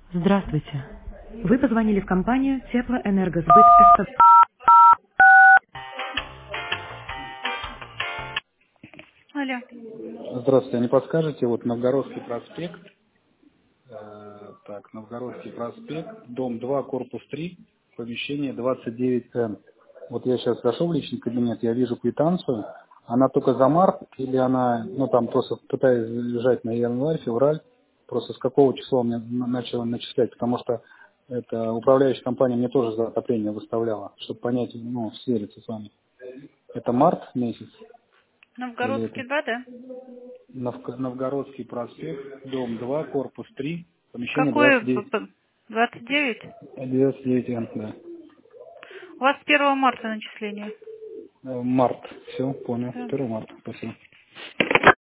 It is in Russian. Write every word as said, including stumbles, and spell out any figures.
Здравствуйте. Вы позвонили в компанию Теплоэнергосбыт СП. Алло. Здравствуйте, а не подскажете, вот Новгородский проспект, э, так, Новгородский проспект, дом два, корпус три, помещение двадцать девять Н. Вот я сейчас зашел в личный кабинет, я вижу квитанцию, она только за март или она, ну там просто пытаюсь лежать на январь, февраль, просто с какого числа мне на- начало начислять, потому что это управляющая компания мне тоже за отопление выставляла, чтобы понять, ну, свериться с вами. Это март месяц или это Новгородский два, да? Новг- Новгородский проспект, дом два, корпус три, помещение Какой двадцать б- девять, б- двадцать девять? двадцать девять Н, да. У вас с первого марта начисление. Э, Март. Все, понял. Да. первого марта. Спасибо.